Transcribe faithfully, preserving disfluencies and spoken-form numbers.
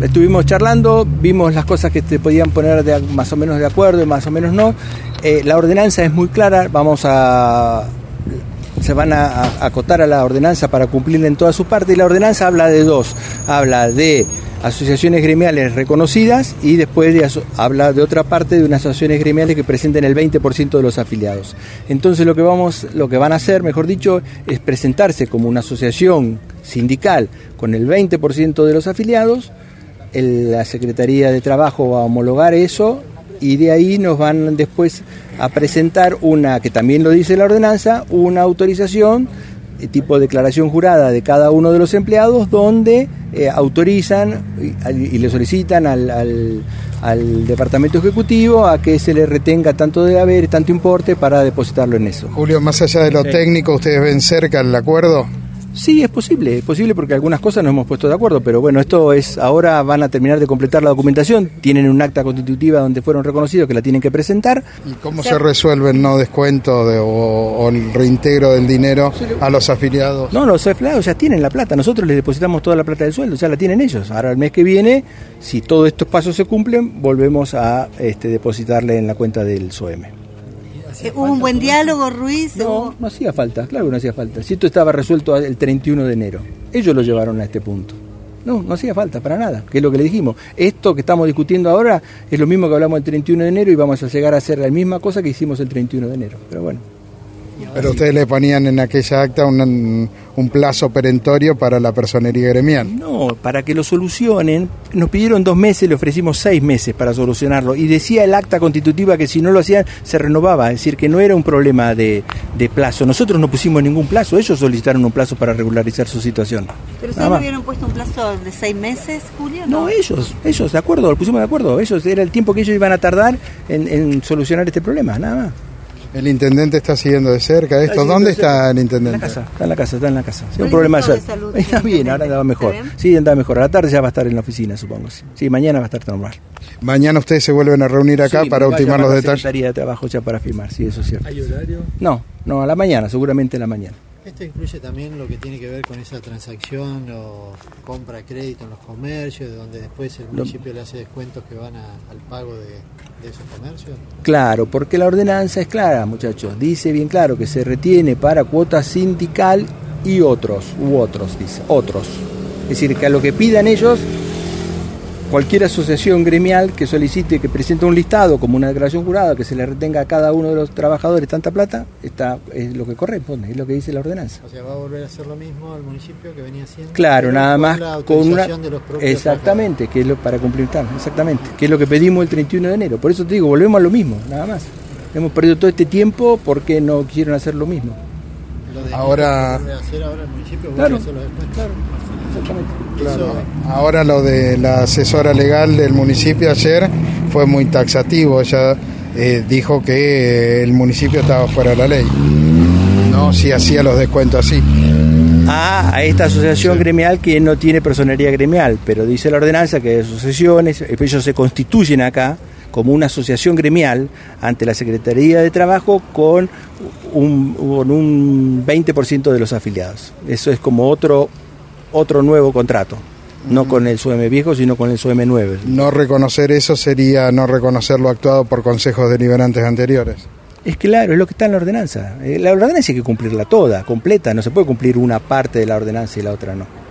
estuvimos charlando, vimos las cosas que se podían poner de, más o menos de acuerdo y más o menos no. Eh, la ordenanza es muy clara, vamos a... se van a, a acotar a la ordenanza para cumplirla en toda su parte, y la ordenanza habla de dos, habla de asociaciones gremiales reconocidas y después de aso- habla de otra parte de unas asociaciones gremiales que presenten el veinte por ciento de los afiliados. Entonces lo que vamos, lo que van a hacer, mejor dicho, es presentarse como una asociación sindical con el veinte por ciento de los afiliados. El, la Secretaría de Trabajo va a homologar eso y de ahí nos van después a presentar una, que también lo dice la ordenanza, una autorización tipo declaración jurada de cada uno de los empleados, donde eh, autorizan y, y le solicitan al, al, al departamento ejecutivo a que se le retenga tanto de haber, tanto importe para depositarlo en eso. Julio, más allá de lo sí. técnico, ¿ustedes ven cerca el acuerdo? Sí, es posible, es posible porque algunas cosas nos hemos puesto de acuerdo, pero bueno, esto es, ahora van a terminar de completar la documentación, tienen un acta constitutiva donde fueron reconocidos que la tienen que presentar. ¿Y cómo se resuelve el no descuento de, o, o el reintegro del dinero a los afiliados? No, los afiliados ya tienen la plata, nosotros les depositamos toda la plata del sueldo, ya la tienen ellos. Ahora el mes que viene, si todos estos pasos se cumplen, volvemos a este, depositarle en la cuenta del S O E M E. ¿Hubo un buen diálogo, Ruiz? No, no hacía falta, claro que no hacía falta. Si esto estaba resuelto el treinta y uno de enero, ellos lo llevaron a este punto. No, no hacía falta para nada, que es lo que le dijimos. Esto que estamos discutiendo ahora es lo mismo que hablamos el treinta y uno de enero y vamos a llegar a hacer la misma cosa que hicimos el treinta y uno de enero. Pero bueno. Pero ustedes le ponían en aquella acta un, un plazo perentorio para la personería gremial. No, para que lo solucionen, nos pidieron dos meses, le ofrecimos seis meses para solucionarlo. Y decía el acta constitutiva que si no lo hacían, se renovaba. Es decir, que no era un problema de, de plazo. Nosotros no pusimos ningún plazo, ellos solicitaron un plazo para regularizar su situación. ¿Pero ustedes no habían puesto un plazo de seis meses, Julio? No, no ellos, ellos, de acuerdo, lo pusimos de acuerdo. Ellos, era el tiempo que ellos iban a tardar en, en solucionar este problema, nada más. ¿El intendente está siguiendo de cerca esto? Está ¿Dónde está el intendente? En la casa, está en la casa, está en la casa. Sí, un problema de salud. Está bien, ahora andaba mejor. Sí, andaba mejor. A la tarde ya va a estar en la oficina, supongo. Sí, sí, mañana va a estar normal. Mañana ustedes se vuelven a reunir acá sí, para ultimar los detalles. Secretaría de Trabajo ya para firmar, sí, eso es cierto. ¿Hay horario? No, no, a la mañana, seguramente a la mañana. Esto incluye también lo que tiene que ver con esa transacción o compra de crédito en los comercios, de donde después el municipio le hace descuentos que van a, al pago de, de esos comercios. Claro, porque la ordenanza es clara, muchachos. Dice bien claro que se retiene para cuota sindical y otros, u otros, dice, otros. Es decir, que a lo que pidan ellos, cualquier asociación gremial que solicite, que presente un listado como una declaración jurada, que se le retenga a cada uno de los trabajadores tanta plata, está, es lo que corresponde, es lo que dice la ordenanza. O sea, va a volver a hacer lo mismo al municipio que venía haciendo. Claro, nada más con una... de los propios exactamente, que es lo para cumplir, exactamente, que es lo que pedimos el treinta y uno de enero. Por eso te digo, volvemos a lo mismo, nada más. Hemos perdido todo este tiempo porque no quisieron hacer lo mismo. Lo de ahora... que hacer ahora el municipio, claro, a hacerlo después. Claro. Exactamente. Claro. Ahora lo de la asesora legal del municipio ayer fue muy taxativo. Ella eh, dijo que el municipio estaba fuera de la ley, no si hacía los descuentos así. Ah, a esta asociación sí. gremial que no tiene personería gremial, pero dice la ordenanza que hay asociaciones, ellos se constituyen acá como una asociación gremial ante la Secretaría de Trabajo con un, con un veinte por ciento de los afiliados. Eso es como otro otro nuevo contrato, no con el S O E M E viejo, sino con el S O E M E nuevo. No reconocer eso sería no reconocer lo actuado por consejos deliberantes anteriores. Es claro, es lo que está en la ordenanza. La ordenanza hay que cumplirla toda, completa, no se puede cumplir una parte de la ordenanza y la otra no.